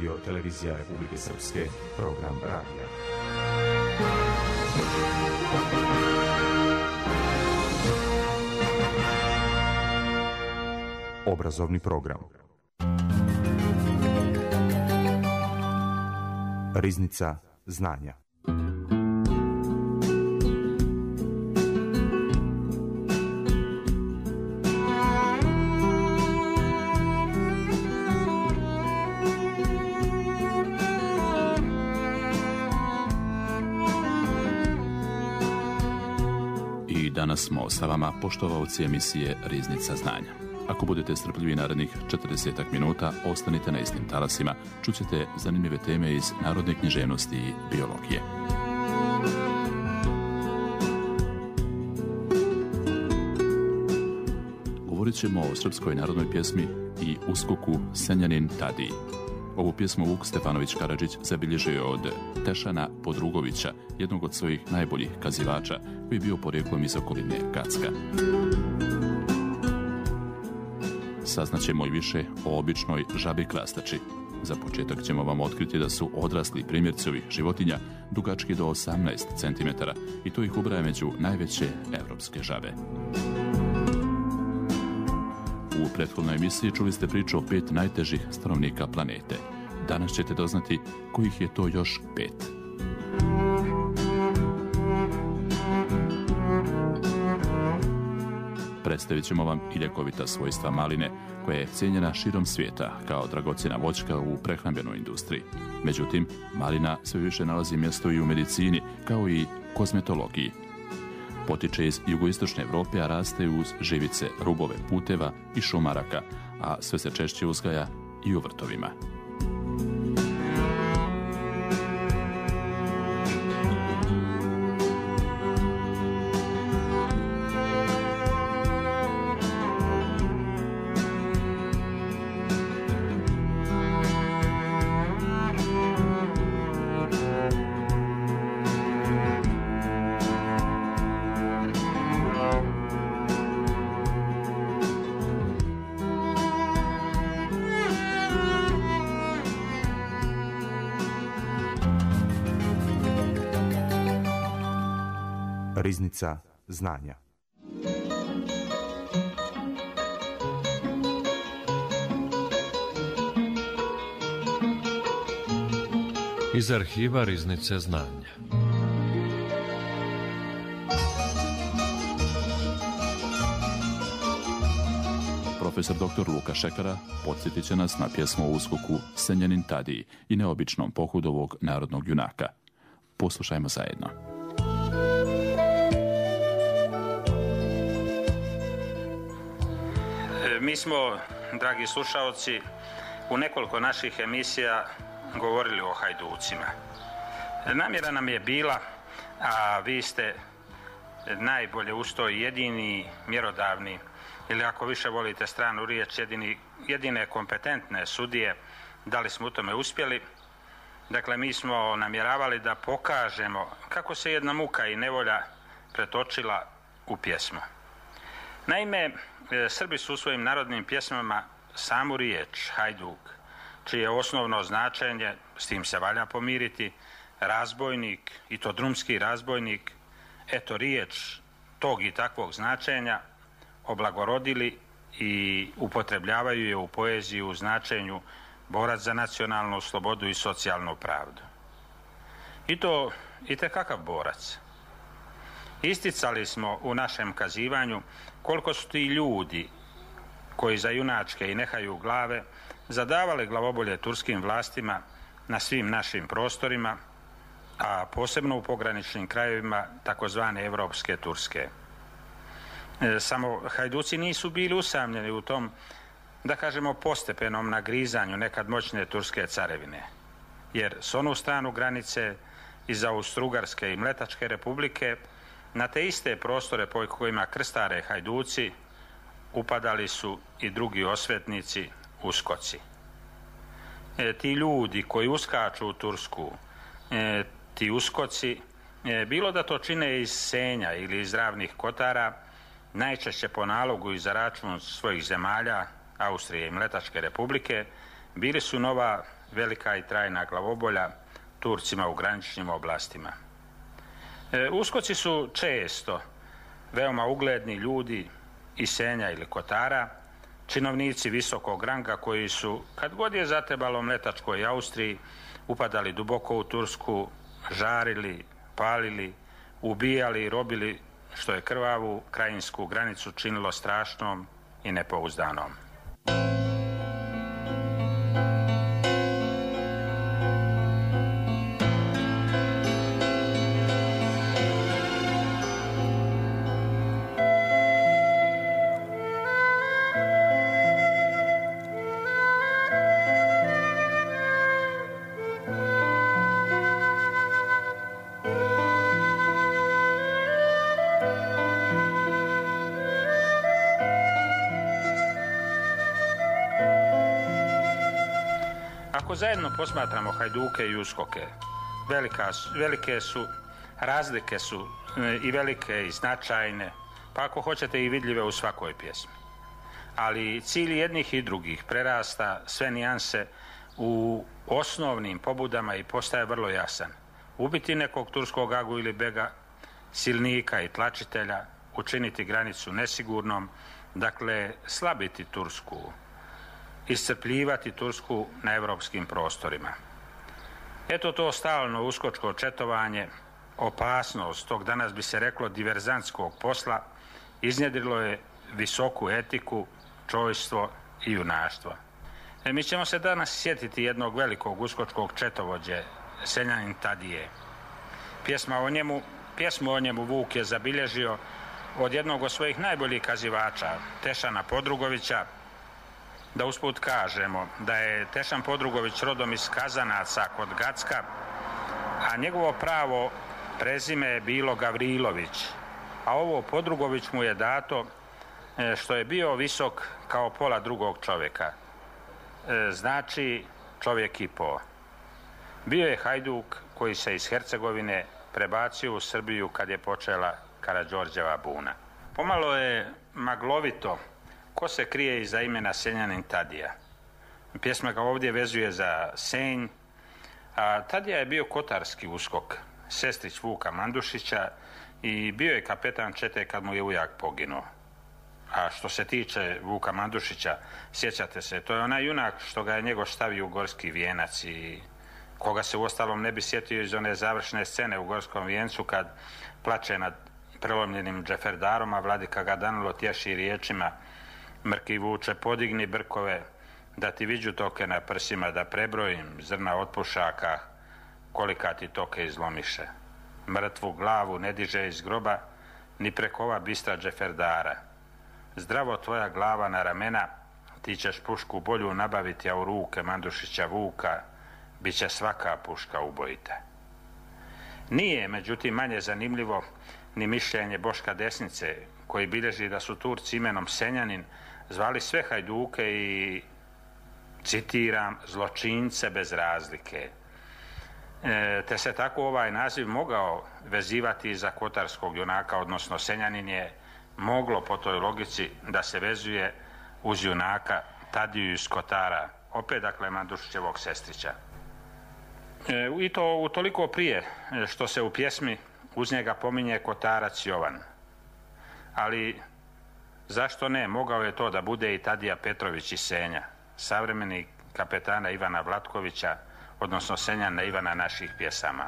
Radio Televizija Republike Srpske, program radija. Obrazovni program. Riznica znanja. I danas smo sa vama, poštovaoci emisije Riznica znanja. Ako budete strpljivi narednih 40 minuta, ostanite na istim talasima, čućete zanimljive teme iz narodne književnosti i biologije. Govorit ćemo o srpskoj narodnoj pjesmi i uskoku Senjanin Tadiji. Ovu pjesmu Vuk Stefanović Karadžić zabilježio je od Tešana Podrugovića, jednog od svojih najboljih kazivača, koji je bio porijeklom iz okoline Kacka. Saznaćemo i više o običnoj žabi krastači. Za početak ćemo vam otkriti da su odrasli primjerci ovih životinja dugački do 18 cm i to ih ubraja među najveće evropske žabe. U prethodnoj emisiji čuli ste priču o 5 najtežih stanovnika planete. Danas ćete doznati kojih je to još 5. Predstavit ćemo vam i ljekovita svojstva maline, koja je cijenjena širom svijeta kao dragocjena voćka u prehrambenoj industriji. Međutim, malina sve više nalazi mjesto i u medicini, kao i kozmetologiji. Potiče iz jugoistočne Evrope, a raste uz živice, rubove puteva i šumaraka, a sve se češće uzgaja i u vrtovima. Riznica znanja. Iz arhiva Riznice znanja. Profesor dr. Luka Šekara podsjetit će nas na pjesmu o uskoku Senjanin Tadiji i neobičnom pohodu ovog narodnog junaka. Poslušajmo zajedno. Mi smo, dragi slušaoci, u nekoliko naših emisija govorili o hajducima. Namjera nam je bila, a vi ste najbolje uz to jedini mjerodavni, ili ako više volite stranu riječ, jedine kompetentne sudije, da li smo u tome uspjeli. Dakle, mi smo namjeravali da pokažemo kako se jedna muka i nevolja pretočila u pjesmu. Naime, Srbi su u svojim narodnim pjesmama samu riječ hajduk, čije je osnovno značenje, s tim se valja pomiriti, razbojnik, i to drumski razbojnik, eto riječ tog i takvog značenja oblagorodili i upotrebljavaju je u poeziji u značenju borac za nacionalnu slobodu i socijalnu pravdu. I to itekakav borac. Isticali smo u našem kazivanju koliko su ti ljudi koji za junačke i nehaju glave zadavali glavobolje turskim vlastima na svim našim prostorima, a posebno u pograničnim krajevima takozvane evropske Turske. Samo hajduci nisu bili usamljeni u tom, da kažemo, postepenom nagrizanju nekad moćne turske carevine, jer s onu stranu granice iz Austro-Ugarske i Mletačke republike na te iste prostore po kojima krstare hajduci upadali su i drugi osvetnici, uskoci. Ti ljudi koji uskaču u Tursku, ti uskoci, bilo da to čine iz Senja ili iz Ravnih Kotara, najčešće po nalogu i za račun svojih zemalja, Austrije i Mletačke republike, bili su nova velika i trajna glavobolja Turcima u graničnim oblastima. Uskoci su često veoma ugledni ljudi iz Senja ili Kotara, činovnici visokog ranga koji su, kad god je zatrebalo Mletačkoj Austriji, upadali duboko u Tursku, žarili, palili, ubijali i robili, što je krvavu krajinsku granicu činilo strašnom i nepouzdanom. Ako zajedno posmatramo Hajduke i Uskoke, velike su, razlike su i velike i značajne, pa ako hoćete i vidljive u svakoj pjesmi. Ali cilj jednih i drugih prerasta sve nijanse u osnovnim pobudama i postaje vrlo jasan. Ubiti nekog turskog agu ili bega, silnika i tlačitelja, učiniti granicu nesigurnom, dakle slabiti Tursku, iscrpljivati Tursku na europskim prostorima. Eto to stalno uskočko četovanje, opasnost tog danas bi se reklo diverzantskog posla, iznjedrilo je visoku etiku, čojstvo i junaštvo. Mi ćemo se danas sjetiti jednog velikog uskočkog četovođe, Senjanin Tadije. Pjesmu o njemu Vuk je zabilježio od jednog od svojih najboljih kazivača, Tešana Podrugovića. Da usput kažemo da je Tešan Podrugović rodom iz Kazanaca kod Gacka, a njegovo pravo prezime je bilo Gavrilović, a ovo Podrugović mu je dato što je bio visok kao pola drugog čovjeka. Znači čovjek i po. Bio je Hajduk koji se iz Hercegovine prebacio u Srbiju kad je počela Karađorđeva buna. Pomalo je maglovito ko se krije iza imena Senjanin Tadija. Pjesma ga ovdje vezuje za Senj, a Tadija je bio kotarski uskok, sestrić Vuka Mandušića i bio je kapetan čete kad mu je ujak poginuo. A što se tiče Vuka Mandušića, sjećate se, to je onaj junak što ga je njegov stavio u gorski vijenac i koga se uostalom ne bi sjetio iz one završne scene u gorskom vijencu kad plače nad prelomljenim džeferdarom, a vladika ga Danilo tješi riječima: Mrki Vuče, podigni brkove, da ti viđu toke na prsima, da prebrojim zrna od pušaka, kolika ti toke izlomiše. Mrtvu glavu ne diže iz groba, ni preko ova bistra džeferdara. Zdravo tvoja glava na ramena, ti ćeš pušku bolju nabaviti, a u ruke Mandušića Vuka bit će svaka puška ubojita. Nije, međutim, manje zanimljivo ni mišljenje Boška Desnice, koji bilježi da su Turci imenom Senjanin zvali sve Hajduke i, citiram, zločince bez razlike. Te se tako ovaj naziv mogao vezivati za kotarskog junaka, odnosno Senjanin je moglo po toj logici da se vezuje uz junaka Tadiju iz Kotara, opet dakle Mandušićevog sestrića. I to utoliko prije što se u pjesmi uz njega pominje Kotarac Jovan. Ali zašto ne, mogao je to da bude i Tadija Petrović iz Senja, savremenik kapetana Ivana Vlatkovića, odnosno Senjana Ivana naših pjesama.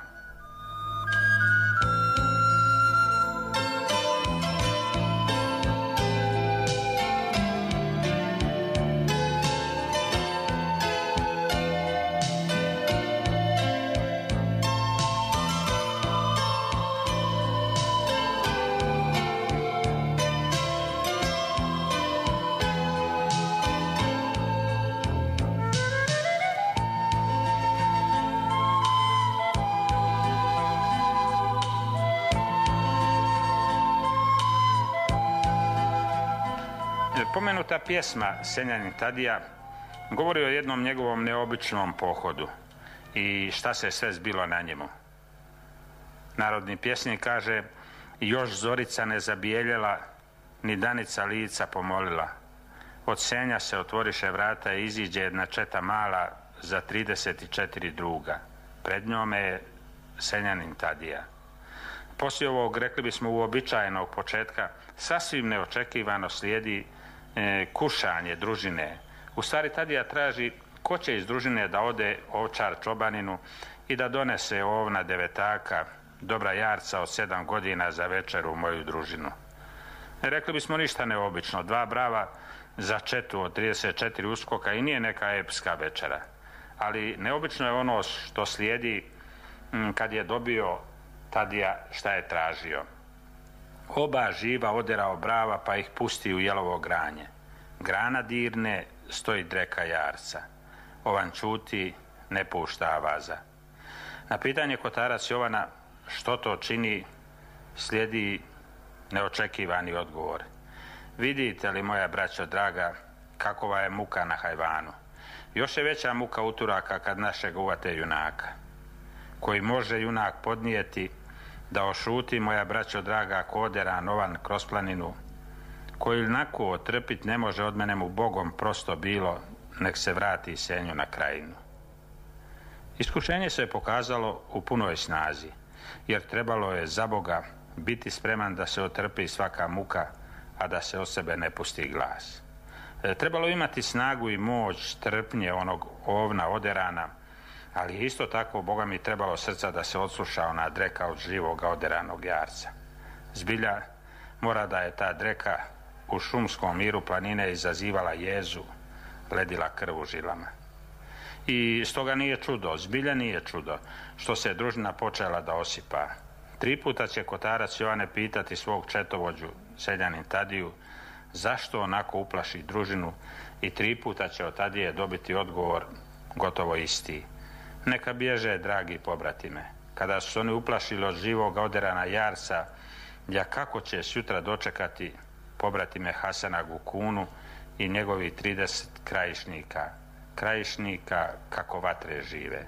Pomenuta pjesma Senjanin Tadija govori o jednom njegovom neobičnom pohodu i šta se sve zbilo na njemu. Narodni pjesnik kaže: još zorica ne zabijeljela, ni danica lica pomolila. Od Senja se otvoriše vrata i iziđe jedna četa mala, za 34 druga. Pred njome je seljanin Tadija. Poslije ovog, rekli bismo, uobičajenog početka, sasvim neočekivano slijedi kušanje družine. U stvari Tadija traži ko će iz družine da ode ovčar čobaninu i da donese ovna devetaka, dobra jarca od 7 godina za večeru u moju družinu. Rekli bismo ništa neobično, 2 brava za četu od 34 uskoka i nije neka epska večera. Ali neobično je ono što slijedi kad je dobio Tadija šta je tražio. Oba živa oderao brava pa ih pusti u jelovo granje. Grana dirne, stoji dreka jarca. Ovan čuti, ne pušta avaza. Na pitanje kotarac Jovana što to čini slijedi neočekivani odgovor. Vidite li, moja braćo draga, kakova je muka na hajvanu. Još je veća muka uturaka kad našeg uvate junaka. Koji može junak podnijeti da ošuti, moja braćo draga, koderan ovan kroz planinu. Koji onako otrpit ne može, od mene mu Bogom prosto bilo, nek se vrati senju na krajinu. Iskušenje se je pokazalo u punoj snazi, jer trebalo je za Boga biti spreman da se otrpi svaka muka, a da se od sebe ne pusti glas. Trebalo imati snagu i moć trpnje onog ovna oderana, ali je isto tako Boga mi trebalo srca da se odsluša ona dreka od živoga oderanog jarca. Zbilja mora da je ta dreka u šumskom miru planine izazivala jezu, ledila krv u žilama. I stoga nije čudo, zbilja nije čudo, što se družina počela da osipa. 3 puta će kotarac Jovane pitati svog četovođu, seljanin Tadiju, zašto onako uplaši družinu, i 3 puta će od Tadije dobiti odgovor gotovo isti. Neka bježe, dragi pobratime. Kada su oni uplašili od živoga oderana jarca, ja kako će sutra dočekati pobratime Hasana Gukunu i njegovi 30 krajišnika kako vatre žive.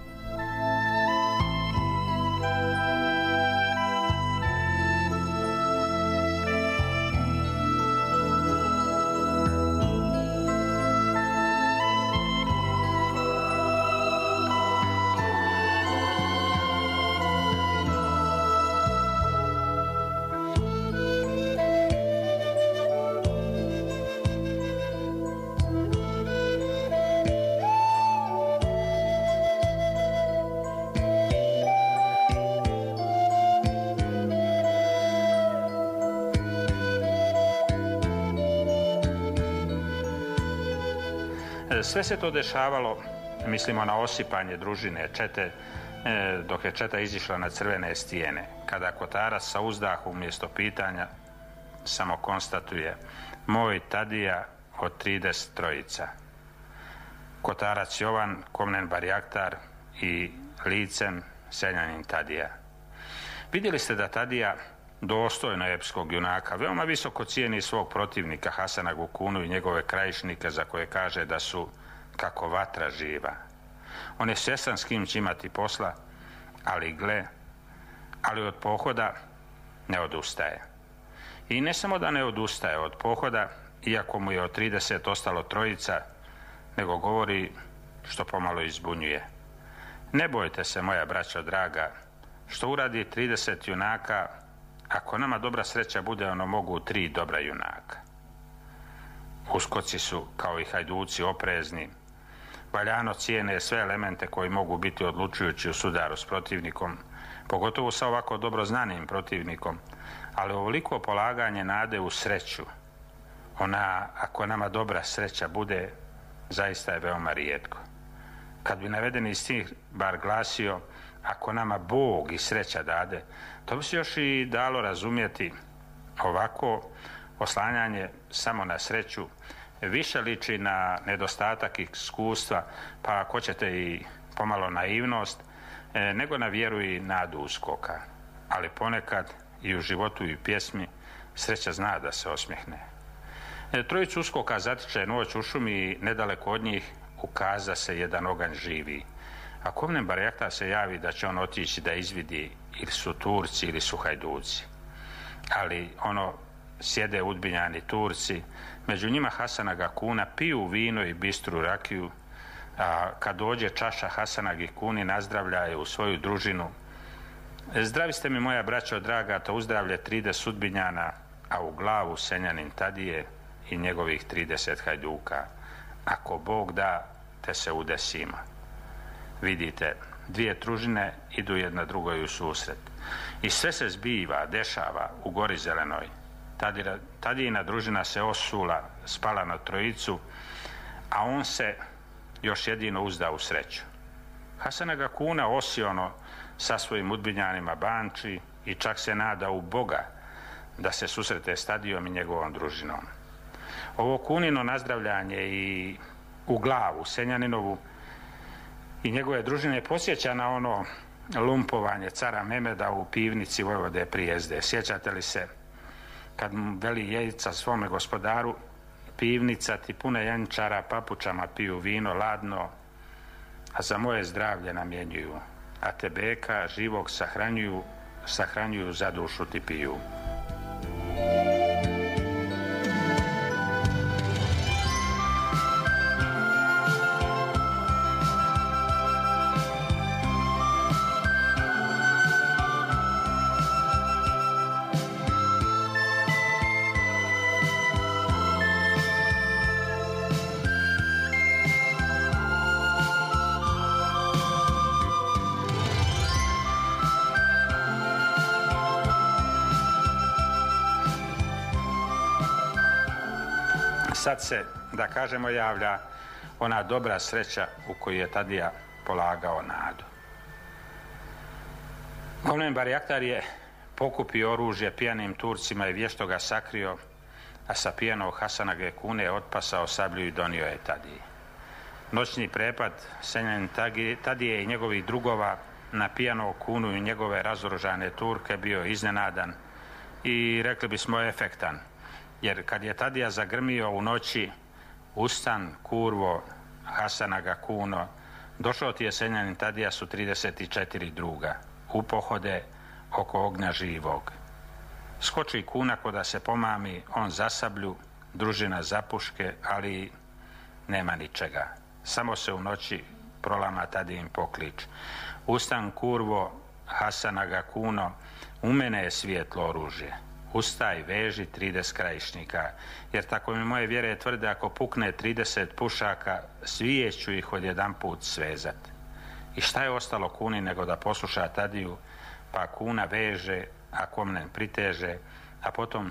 Sve se to dešavalo, mislimo na osipanje družine, čete, dok je četa izišla na crvene stijene. Kada kotarac sa uzdahom umjesto pitanja samo konstatuje: moj Tadija od 33. Kotarac Jovan, komnen barjaktar i licem seljanin Tadija. Vidjeli ste da Tadija, dostojno epskog junaka, veoma visoko cijeni svog protivnika Hasana Gukunu i njegove krajišnike, za koje kaže da su kako vatra živa. On je svjestan s kim će imati posla, ali od pohoda ne odustaje. I ne samo da ne odustaje od pohoda, iako mu je od 30 ostalo 3, nego govori, što pomalo izbunjuje: ne bojte se, moja braćo draga, što uradi 30 junaka, ako nama dobra sreća bude, ono mogu 3 dobra junaka. Uskoci su, kao i hajduci, oprezni, valjano cijene sve elemente koji mogu biti odlučujući u sudaru s protivnikom, pogotovo sa ovako dobro znanim protivnikom, ali ovoliko polaganje nade u sreću, ona, ako nama dobra sreća bude, zaista je veoma rijetko. Kad bi navedeni stih bar glasio: ako nama Bog i sreća dade, to bi se još i dalo razumjeti. Ovako oslanjanje samo na sreću više liči na nedostatak iskustva, pa ako ćete i pomalo naivnost, nego na vjeru i nadu uskoka. Ali ponekad i u životu i u pjesmi sreća zna da se osmjehne. 3 uskoka zatiče noć u šumi i nedaleko od njih ukaza se jedan oganj živi. A komnen barjaktar se javi da će on otići da izvidi ili su Turci ili su hajduci. Ali sjede udbinjani Turci, među njima Hasana Gakuna, piju vino i bistru rakiju, a kad dođe čaša Hasanagih kuni nazdravlja je u svoju družinu. Zdravi ste mi, moja braćo draga, to uzdravlje 30 sudbinjana, a u glavu Senjanin Tadije i njegovih 30 hajduka. Ako Bog da, te se udesima. Vidite, dvije družine idu jedna drugoj u susret. I sve se zbiva, dešava u Gori Zelenoj. Tadijina družina se osula, spala na trojicu, a on se još jedino uzda u sreću. Hasanaga kuna osiono sa svojim udbinjanima banči i čak se nada u Boga da se susrete s Tadijom i njegovom družinom. Ovo kunino nazdravljanje i u glavu Senjaninovu i njegove družine podsjeća na ono lumpovanje cara Memeda u pivnici Vojvode Prijezde. Sjećate li se kad mu veli Jejica svome gospodaru, pivnica ti pune jančara, papučama piju vino ladno, a za moje zdravlje namjenjuju, a tebeka živog sahranjuju, za dušu ti piju. Sad se, da kažemo, javlja ona dobra sreća u koju je Tadija polagao nadu. Govnen Barjaktar je pokupio oružje pijanim Turcima i vješto ga sakrio, a sa pijanog Hasanage kune otpasao sablju i donio je Tadiji. Noćni prepad Senjanin Tadije i njegovih drugova na pijanog kunu i njegove razoružane Turke bio iznenadan i, rekli bismo, efektan. Jer kad je Tadija zagrmio u noći, ustan, kurvo, Hasanaga kuno, došao ti je Senjanin Tadija su 34 druga, u pohode oko ognja živog. Skoči kuna ko da se pomami, on za sablju, družina za puške, ali nema ničega. Samo se u noći prolama Tadijin poklič. Ustan, kurvo, Hasanaga kuno, u mene je svijetlo oružje. Ustaj, veži 30 krajišnika, jer tako mi moje vjere tvrde, ako pukne 30 pušaka, svije ću ih odjedanput svezat. I šta je ostalo kuni nego da posluša Tadiju, pa kuna veže, a komnen priteže, a potom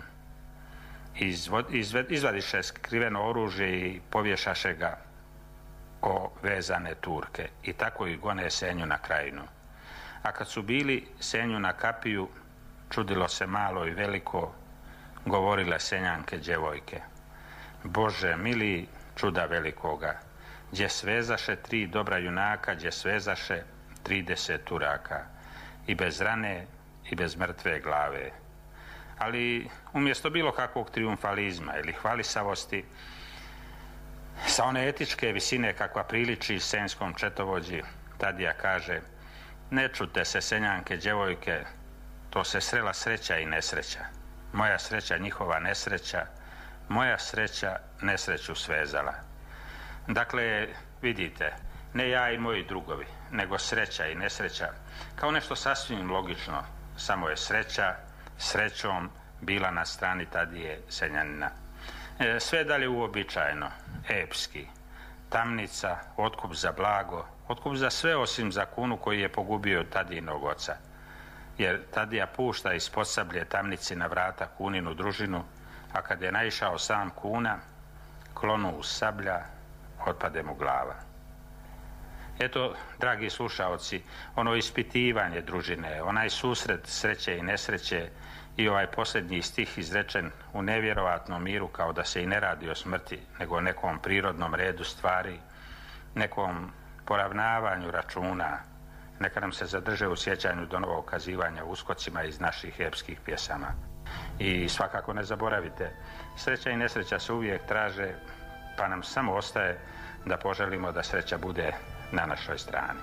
izvadiše skriveno oružje i povješaše ga o vezane Turke. I tako ih gone Senju na krajinu. A kad su bili Senju na kapiju, čudilo se malo i veliko, govorile Senjanke djevojke. Bože mili, čuda velikoga, gdje svezaše 3 dobra junaka, gdje svezaše 30 Turaka, i bez rane i bez mrtve glave. Ali umjesto bilo kakvog triumfalizma ili hvalisavosti, sa one etičke visine kakva priliči senjskom četovođi, Tadija kaže: ne čute se Senjanke djevojke, to se srela sreća i nesreća. Moja sreća, njihova nesreća, moja sreća nesreću svezala. Dakle, vidite, ne ja i moji drugovi, nego sreća i nesreća, kao nešto sasvim logično, samo je sreća srećom bila na strani Tadije Senjanina. Sve dalje uobičajeno, epski, tamnica, otkup za blago, otkup za sve osim za kunu koji je pogubio Tadijinog oca. Jer Tadija pušta ispod sablje tamnici na vrata kuninu družinu, a kad je naišao sam kuna, klonu uz sablja, otpade mu glava. Eto, dragi slušaoci, ono ispitivanje družine, onaj susret sreće i nesreće i ovaj posljednji stih izrečen u nevjerovatnom miru, kao da se i ne radi o smrti, nego o nekom prirodnom redu stvari, nekom poravnavanju računa, neka nam se zadrže u sjećanju do novog kazivanja uskocima iz naših epskih pjesama. I svakako ne zaboravite, sreća i nesreća se uvijek traže, pa nam samo ostaje da poželimo da sreća bude na našoj strani.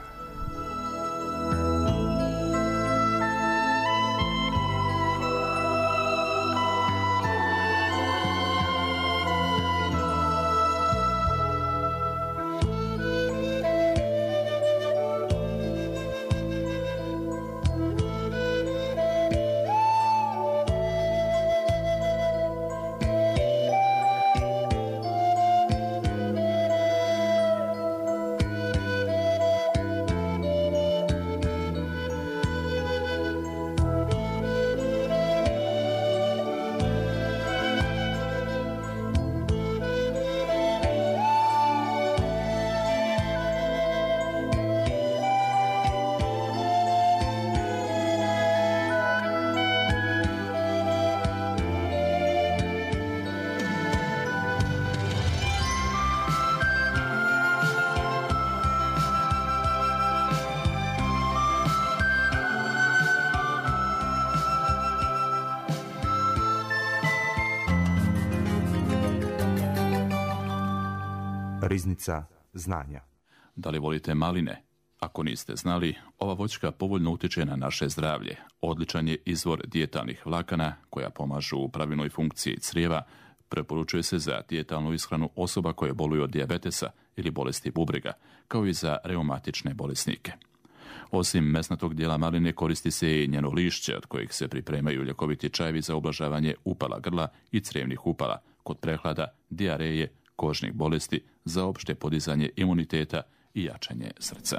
Riznica znanja. Da li volite maline? Ako niste znali, ova voćka povoljno utječe na naše zdravlje. Odličan je izvor dijetalnih vlakana koja pomažu u pravilnoj funkciji crijeva. Preporučuje se za dijetalnu ishranu osoba koje boluju od dijabetesa ili bolesti bubrega, kao i za reumatične bolesnike. Osim mesnatog dijela maline koristi se i njeno lišće, od kojeg se pripremaju ljekoviti čajevi za ublažavanje upala grla i crijevnih upala, kod prehlada, dijareje, kožnih bolesti, za opšte podizanje imuniteta i jačanje srca.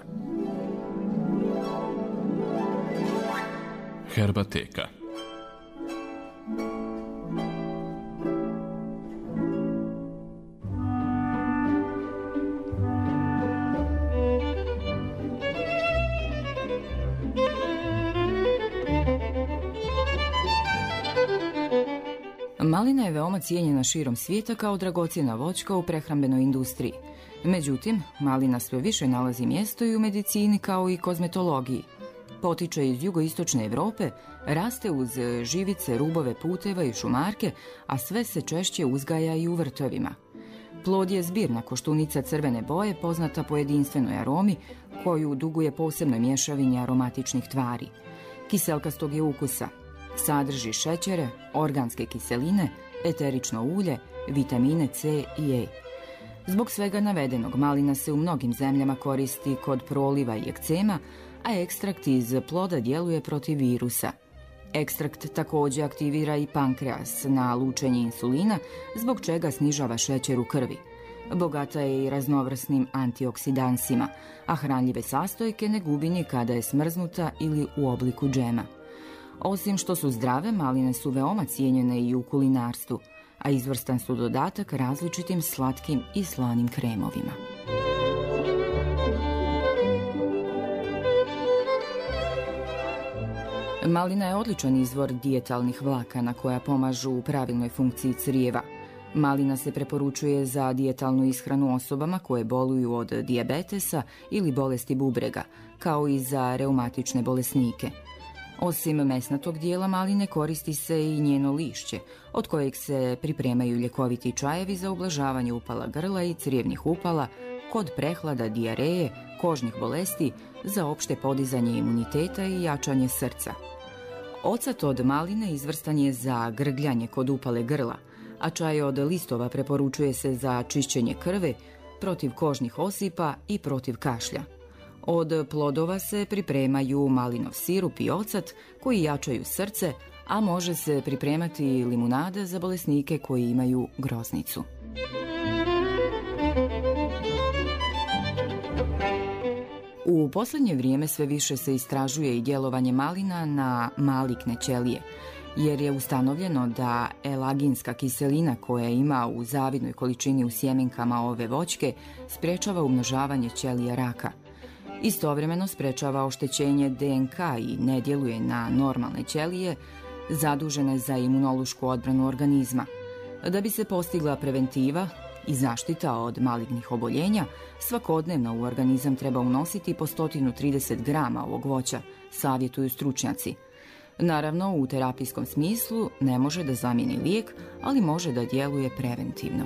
Herbateka. Malina je veoma cijenjena širom svijeta kao dragocjena voćka u prehrambenoj industriji. Međutim, malina sve više nalazi mjesto i u medicini kao i kozmetologiji. Potiče iz jugoistočne Europe, raste uz živice, rubove puteva i šumarke, a sve se češće uzgaja i u vrtovima. Plod je zbirna koštunica crvene boje, poznata po jedinstvenoj aromi, koju duguje posebnoj mješavini aromatičnih tvari. Kiselkastog je ukusa. Sadrži šećere, organske kiseline, eterično ulje, vitamine C i E. Zbog svega navedenog, malina se u mnogim zemljama koristi kod proliva i ekcema, a ekstrakt iz ploda djeluje protiv virusa. Ekstrakt također aktivira i pankreas na lučenje insulina, zbog čega snižava šećer u krvi. Bogata je i raznovrsnim antioksidansima, a hranljive sastojke ne gubi ni kada je smrznuta ili u obliku džema. Osim što su zdrave, maline su veoma cijenjene i u kulinarstvu, a izvrstan su dodatak različitim slatkim i slanim kremovima. Malina je odličan izvor dijetalnih vlakana koja pomažu u pravilnoj funkciji crijeva. Malina se preporučuje za dijetalnu ishranu osobama koje boluju od dijabetesa ili bolesti bubrega, kao i za reumatične bolesnike. Osim mesnatog dijela maline koristi se i njeno lišće, od kojeg se pripremaju ljekoviti čajevi za ublažavanje upala grla i crijevnih upala, kod prehlada, dijareje, kožnih bolesti, za opšte podizanje imuniteta i jačanje srca. Ocat od maline izvrstan je za grgljanje kod upale grla, a čaj od listova preporučuje se za čišćenje krvi, protiv kožnih osipa i protiv kašlja. Od plodova se pripremaju malinov sirup i ocat koji jačaju srce, a može se pripremati i limunada za bolesnike koji imaju groznicu. U posljednje vrijeme sve više se istražuje i djelovanje malina na maligne ćelije, jer je ustanovljeno da elaginska kiselina koja ima u zavidnoj količini u sjemenkama ove voćke sprečava umnožavanje ćelija raka. Istovremeno sprečava oštećenje DNK i ne djeluje na normalne ćelije zadužene za imunološku odbranu organizma. Da bi se postigla preventiva i zaštita od malignih oboljenja, svakodnevno u organizam treba unositi po 130 grama ovog voća, savjetuju stručnjaci. Naravno, u terapijskom smislu ne može da zamijeni lijek, ali može da djeluje preventivno.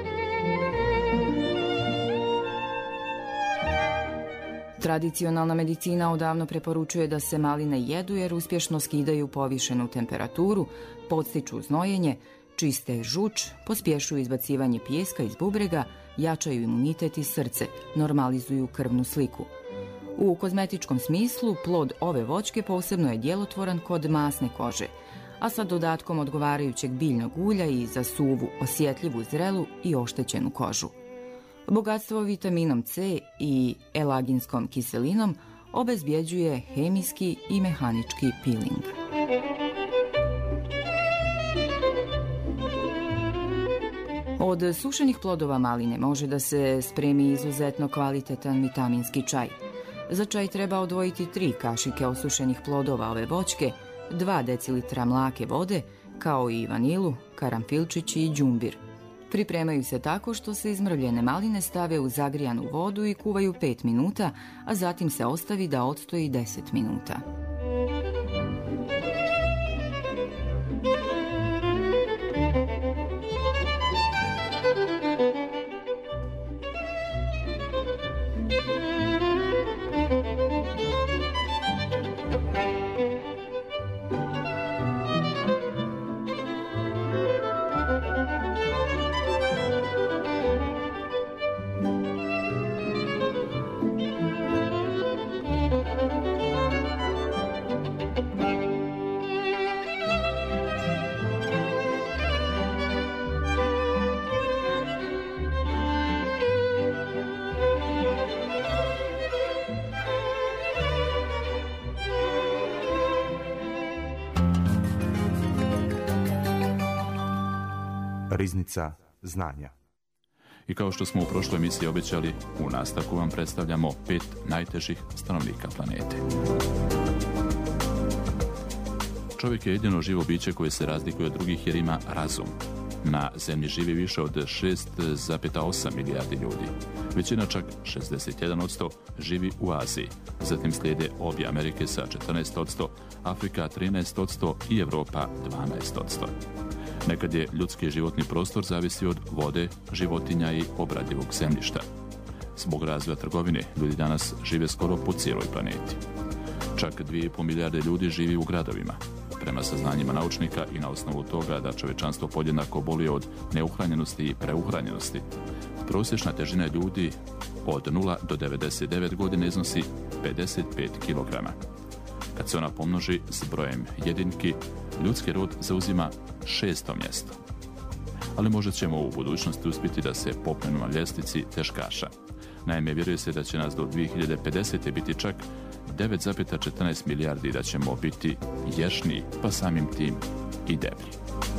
Tradicionalna medicina odavno preporučuje da se maline jedu jer uspješno skidaju povišenu temperaturu, podstiču znojenje, čiste žuč, pospješuju izbacivanje pijeska iz bubrega, jačaju imunitet i srce, normalizuju krvnu sliku. U kozmetičkom smislu plod ove voćke posebno je djelotvoran kod masne kože, a sa dodatkom odgovarajućeg biljnog ulja i za suvu, osjetljivu, zrelu i oštećenu kožu. Bogatstvo vitaminom C i elaginskom kiselinom obezbjeđuje hemijski i mehanički peeling. Od sušenih plodova maline može da se spremi izuzetno kvalitetan vitaminski čaj. Za čaj treba odvojiti 3 kašike osušenih plodova ove voćke, 2 decilitra mlake vode, kao i vanilu, karanfilčić i đumbir. Pripremaju se tako što se izmrvljene maline stave u zagrijanu vodu i kuvaju 5 minuta, a zatim se ostavi da odstoji 10 minuta. Riznica znanja. I kao što smo u prošloj emisiji obećali, u nastavku vam predstavljamo 5 najtežih stanovnika planete. Čovjek je jedino živo biće koje se razlikuje od drugih jer ima razum. Na Zemlji živi više od 6,8 milijardi ljudi. Većina, čak 61%, živi u Aziji. Zatim slijede obje Amerike sa 14%, Afrika 13% i Europa 12%. Nekad je ljudski životni prostor zavisi od vode, životinja i obradivog zemljišta. Zbog razvoja trgovine, ljudi danas žive skoro po cijeloj planeti. Čak 2,5 milijarde ljudi živi u gradovima. Prema saznanjima naučnika i na osnovu toga da čovječanstvo podjednako boli od neuhranjenosti i preuhranjenosti, prosječna težina ljudi od 0 do 99 godina iznosi 55 kg. Kad se ona pomnoži s brojem jedinki, ljudski rod zauzima 6. mjesto. Ali možda ćemo u budućnosti uspjeti da se popnemo na ljestvici teškaša. Naime, vjeruje se da će nas do 2050. biti čak 9,14 milijardi, da ćemo biti ješniji, pa samim tim i deblji.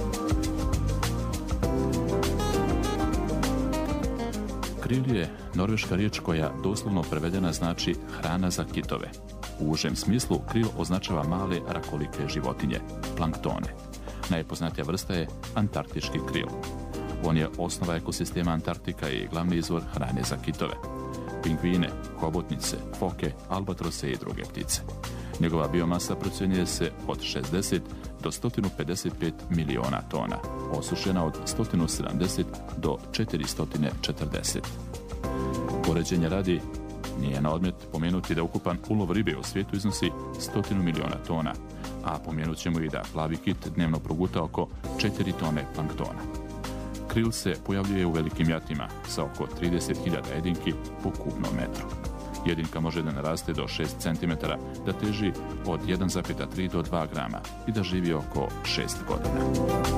Kril je norveška riječ koja doslovno prevedena znači hrana za kitove. U užem smislu kril označava male rakolike životinje, planktone. Najpoznatija vrsta je antarktički kril. On je osnova ekosistema Antarktika i glavni izvor hrane za kitove, pingvine, hobotnice, foke, albatrose i druge ptice. Njegova biomasa procjenjuje se od 60 do 155 miliona tona, osušena od 170 do 440. Poređenja radi, nije na odmet pomenuti da ukupan ulov ribe u svijetu iznosi 100 miliona tona, a pomenut ćemo i da plavi kit dnevno proguta oko 4 tone planktona. Kril se pojavljuje u velikim jatima sa oko 30.000 jedinki po kubnom metru. Jedinka može da naraste do 6 cm, da teži od 1,3 do 2 grama i da živi oko 6 godina.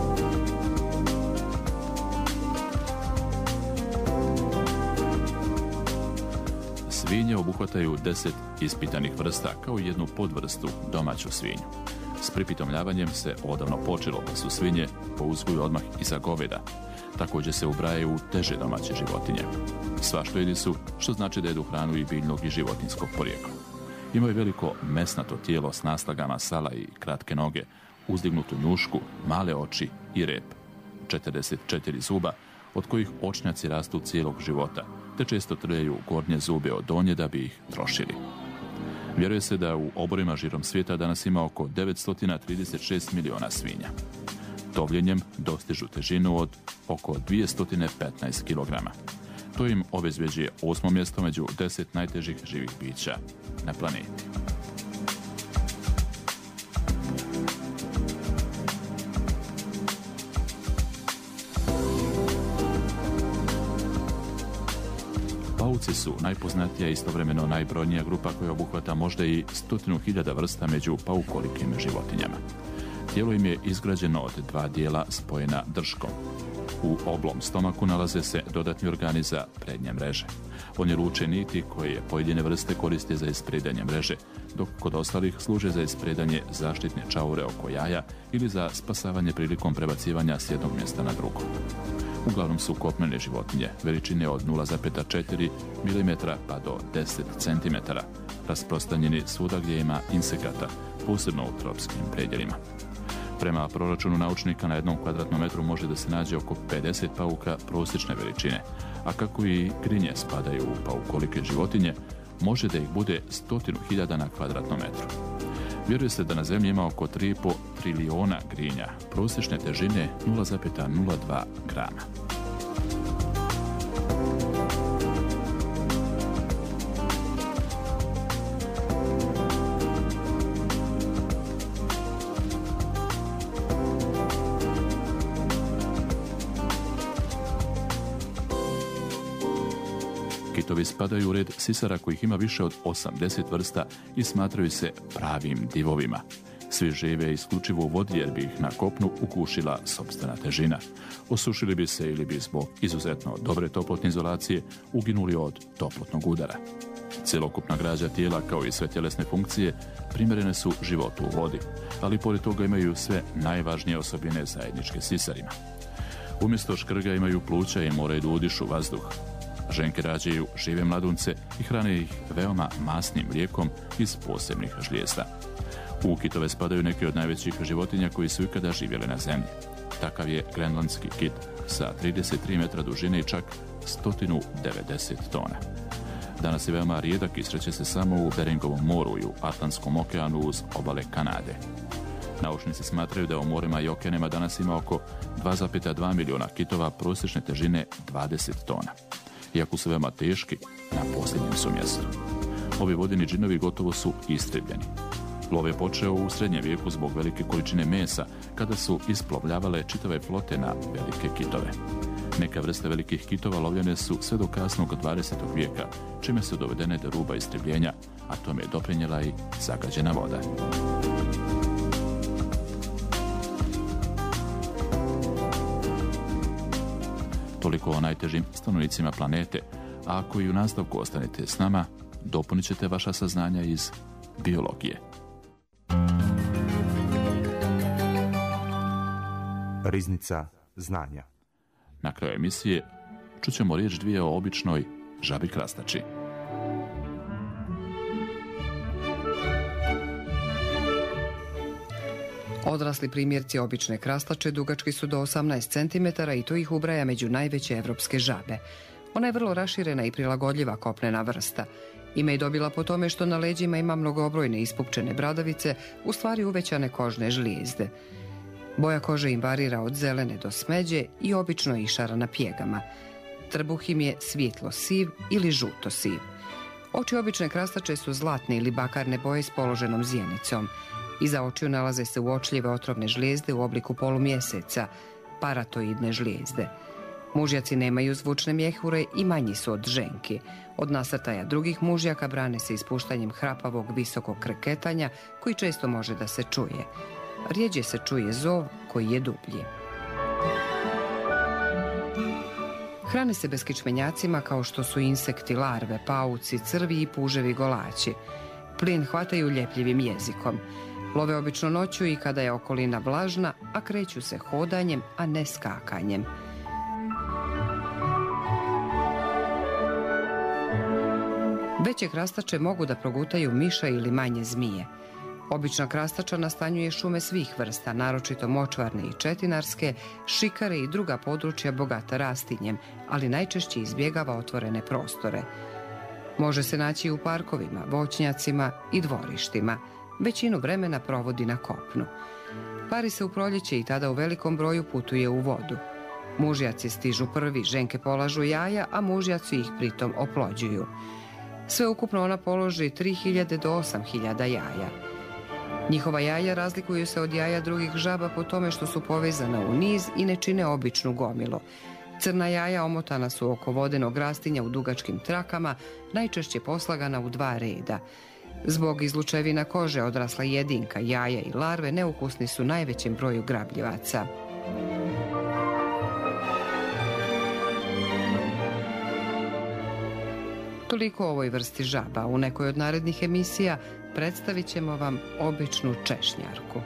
Svinje obuhvataju 10 ispitanih vrsta kao jednu podvrstu domaću svinju. S pripitomljavanjem se odavno počelo, pa su svinje po uzgoju odmah iza goveda. Također se ubrajaju u teže domaće životinje. Svaštojedi su, što znači da jedu hranu i biljnog i životinskog porijekla. Imaju veliko mesnato tijelo s naslagama sala i kratke noge, uzdignutu njušku, male oči i rep. 44 zuba, od kojih očnjaci rastu cijelog života, te često trljaju gornje zube od donje da bi ih trošili. Vjeruje se da u oborima širom svijeta danas ima oko 936 miliona svinja. Tovljenjem dostižu težinu od oko 215 kg. To im obezvjeđuje 8. mjesto među 10 najtežih živih bića na planeti. Pauci su najpoznatija i istovremeno najbrojnija grupa koja obuhvata možda i 100.000 vrsta među paukolikim životinjama. Tijelo im je izgrađeno od 2 dijela spojena drškom. U oblom stomaku nalaze se dodatni organi za prednje mreže. Oni luče niti koje pojedine vrste koriste za ispredanje mreže, dok kod ostalih služe za ispredanje zaštitne čaure oko jaja ili za spasavanje prilikom prebacivanja s jednog mjesta na drugo. Uglavnom su kopnene životinje, veličine od 0,4 mm pa do 10 cm, rasprostranjeni svuda gdje ima insekata, posebno u tropskim predjelima. Prema proračunu naučnika na 1 kvadratnom metru može da se nađe oko 50 pauka prosječne veličine, a kako i grinje spadaju u paukolike životinje, može da ih bude 100.000 na kvadratnom metru. Vjeruje se da na zemlji ima oko 3,5 trilijona grinja, prosječne težine 0,02 grama. Kitovi spadaju u red sisara kojih ima više od 80 vrsta i smatraju se pravim divovima. Svi žive isključivo u vodi jer bi ih na kopnu ukušila sopstvena težina. Osušili bi se ili bi zbog izuzetno dobre toplotne izolacije uginuli od toplotnog udara. Cjelokupna građa tijela kao i sve tjelesne funkcije primjerene su životu u vodi, ali pored toga imaju sve najvažnije osobine zajedničke sisarima. Umjesto škrga imaju pluća i moraju da udišu vazduh. Ženke rađaju žive mladunce i hrane ih veoma masnim mlijekom iz posebnih žlijezda. U kitove spadaju neki od najvećih životinja koji su ikada živjeli na zemlji. Takav je grenlandski kit sa 33 metra dužine i čak 190 tona. Danas je veoma rijedak i sreće se samo u Beringovom moru i u Atlantskom okeanu uz obale Kanade. Naučnici smatraju da u morima i okeanima danas ima oko 2,2 miliona kitova prosječne težine 20 tona. Iako su veoma teški, na posljednjem su mjestu. Ovi vodeni džinovi gotovo su istrebljeni. Lov je počeo u srednjem vijeku zbog velike količine mesa, kada su isplovljavale čitave flote na velike kitove. Neke vrste velikih kitova lovljene su sve do kasnog 20. vijeka, čime su dovedene do ruba istrebljenja, a tome je doprinijela i zagađena voda. Toliko o najtežim stanovnicima planete, a ako i u nastavku ostanete s nama, dopunit ćete vaša saznanja iz biologije. Riznica znanja. Na kraju emisije čućemo riječ dvije o običnoj žabi krastači. Odrasli primjerci obične krastače dugački su do 18 cm i to ih ubraja među najveće evropske žabe. Ona je vrlo raširena i prilagodljiva kopnena vrsta. Ime je dobila po tome što na leđima ima mnogobrojne ispupčene bradavice, u stvari uvećane kožne žlijezde. Boja kože im varira od zelene do smeđe i obično je išarana pjegama. Trbuh im je svijetlo siv ili žuto siv. Oči obične krastače su zlatne ili bakarne boje s položenom zjenicom. Iza očiju nalaze se uočljive otrovne žlijezde u obliku polumjeseca, paratoidne žlijezde. Mužjaci nemaju zvučne mjehure i manji su od ženki. Od nasrtaja drugih mužjaka brane se ispuštanjem hrapavog visokog kreketanja koji često može da se čuje. Rijeđe se čuje zov koji je dublji. Hrane se beskičmenjacima kao što su insekti, larve, pauci, crvi i puževi golači. Plijen hvataju ljepljivim jezikom. Love obično noću i kada je okolina vlažna, a kreću se hodanjem, a ne skakanjem. Veće krastače mogu da progutaju miša ili manje zmije. Obična krastača nastanjuje šume svih vrsta, naročito močvarne i četinarske, šikare i druga područja bogata rastinjem, ali najčešće izbjegava otvorene prostore. Može se naći i u parkovima, voćnjacima i dvorištima. Većinu vremena provodi na kopnu. Pari se u proljeće i tada u velikom broju putuje u vodu. Mužjaci stižu prvi, ženke polažu jaja, a mužjaci ih pritom oplođuju. Sve ukupno ona položi 3000 do 8000 jaja. Njihova jaja razlikuju se od jaja drugih žaba po tome što su povezana u niz i ne čine običnu gomilu. Crna jaja omotana su oko vodenog rastinja u dugačkim trakama, najčešće poslagana u 2 reda. Zbog izlučevina kože odrasla jedinka, jaja i larve neukusni su najvećem broju grabljivaca. Toliko o ovoj vrsti žaba. U nekoj od narednih emisija predstavit ćemo vam običnu češnjarku.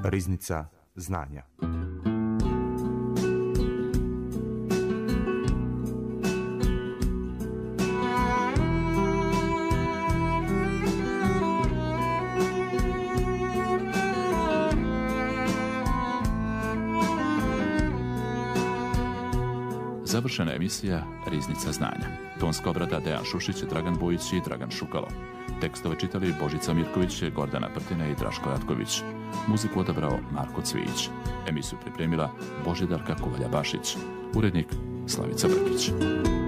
Riznica znanja. Završena emisija Riznica znanja. Tonska obrada Dejan Šušić, Dragan Bojić i Dragan Šukalo. Tekstove čitali Božica Mirković, Gordana Prtina i Draško Ratković. Muziku odabrao Marko Cvijić. Emisiju pripremila Božidarka Kovalja-Bašić. Urednik Slavica Brkić.